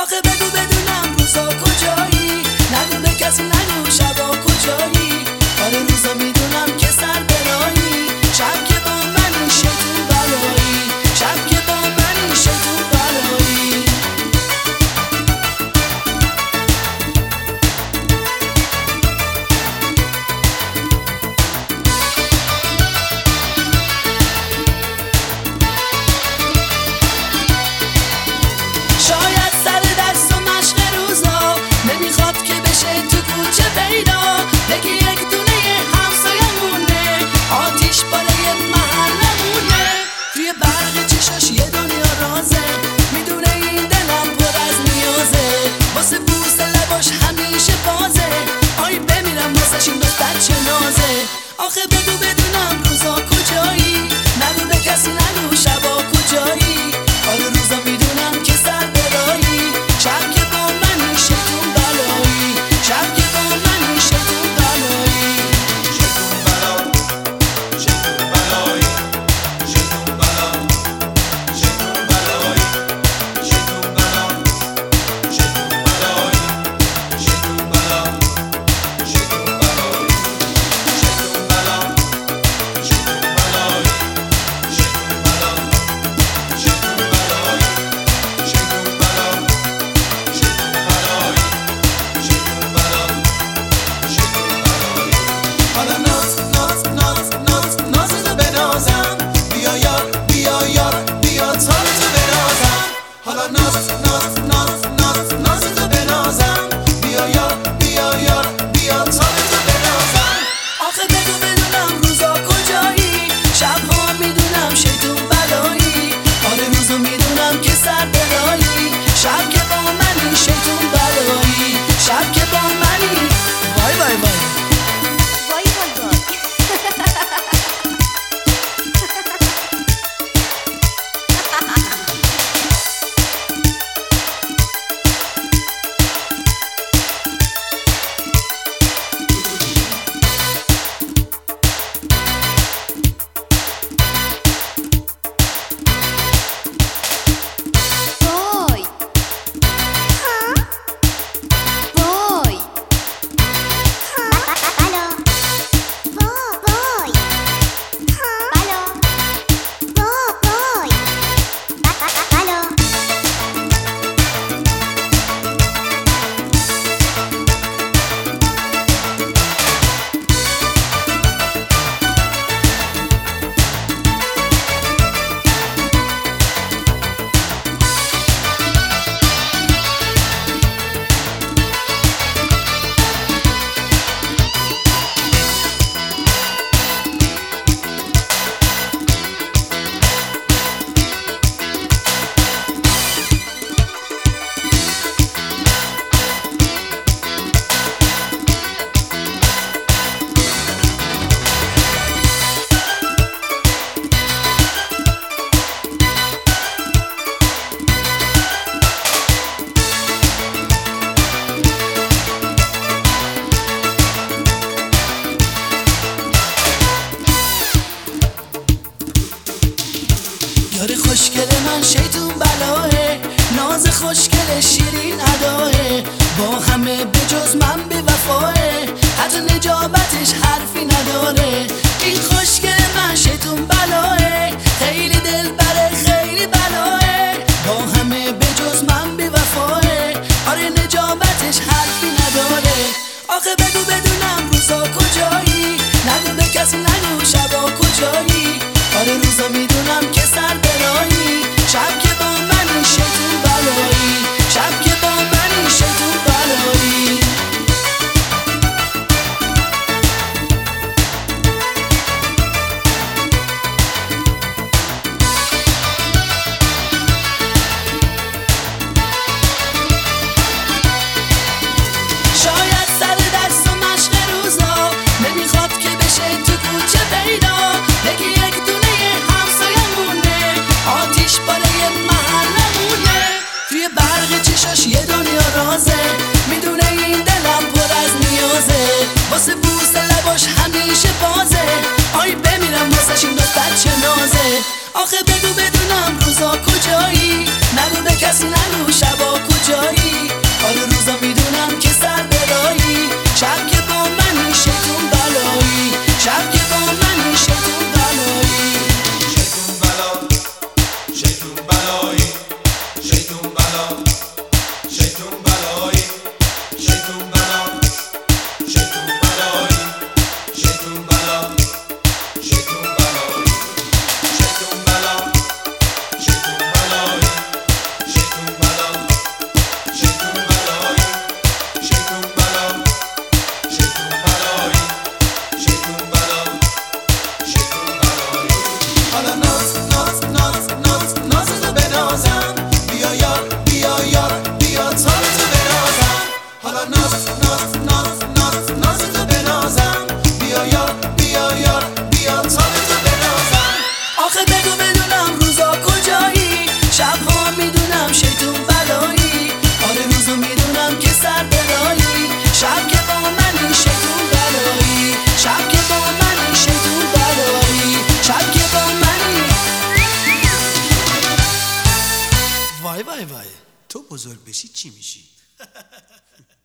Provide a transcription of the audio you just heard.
آخه بگو بدونم روزا کجایی، نگو به کسی نگو شبا کجایی. آره روزا میدونم که سر برایی، شب که با من شیطون بلایی، شب که با من شیطون بلایی. شاید سر دست و مشق روزا نمیخواد که بشه تو کوچه پیدا، بگی یک دونه همسایمونه، آتیش بالای محلمونه. توی برق چشاش یه دنیا رازه، میدونه این دلم پر از نیازه، واسه بوس لباش همیشه بازه. آی بمیرم واسش این دوست بچه نازه. آخه بگو بدونم روزا کجایی، نگو به کسی نگو شبا کجایی. آره روزا میدونم که سر برایی، شب که با من شیطون بلایی، شب که با من شیطون بلایی. شیطون بلا، شیطون بلایی، شیطون بلا، شیطون بلایی، شیطون بلا، شیطون بلایی، شیطون بلا، شیطون بلایی، شیطون بلا، شیطون بلایی، شیطون بلا، شیطون بلایی، شیطون بلا، شیطون بلایی، شیطون بلا، شیطون بلایی. حالا نازتو بنازم، بیا یار بیا یار بیا تارتو بنازم. حالا نازتو بنازم، بیا یار بیا یار بیا تارتو بنازم. آخه بگو بدونم روزا کجایی، شبها میدونم شیطون بلایی. آره روزا میدونم که سر برایی، شب که با منی شیطون بلایی، شب که با منی. وای وای وای. وای وای وای. وای. وای. بلا. وای. بلا. وای. بلا. یار خوشگل من شیطون بلاه، ناز خوشگل شیرین اداه، با همه به جز من به وفاه، حتی نجابتش حرفی نداره. این خوشگل من شیطون بلاه، خیلی دلبره خیلی بلاه، با همه به جز من به وفاه، آره نجابتش حرفی نداره. آخه بگو بدونم روزا کجایی، نگو به کسی نگو شبا کجایی. آره روزا میدونم که سر برایی، شب که با من شیطون بلایی، شب که با من شیطون بلایی. شاید سر دست و مشق روزا نمیخواد که بشه تو کوچه پیدا، بگی یک دونه همسایمونه، آتیش بالای محلمونه. توی برق چشاش یه دنیا رازه، میدونه این دلم پر از نیازه، واسه بوس لباش همیشه بازه. آی بمیرم واسش این دوست بچه نازه. آخه بگو بدونم روزا کجایی، نگو به کسی نگو شبا کجایی. وای تو بزرگ بشی چی میشی؟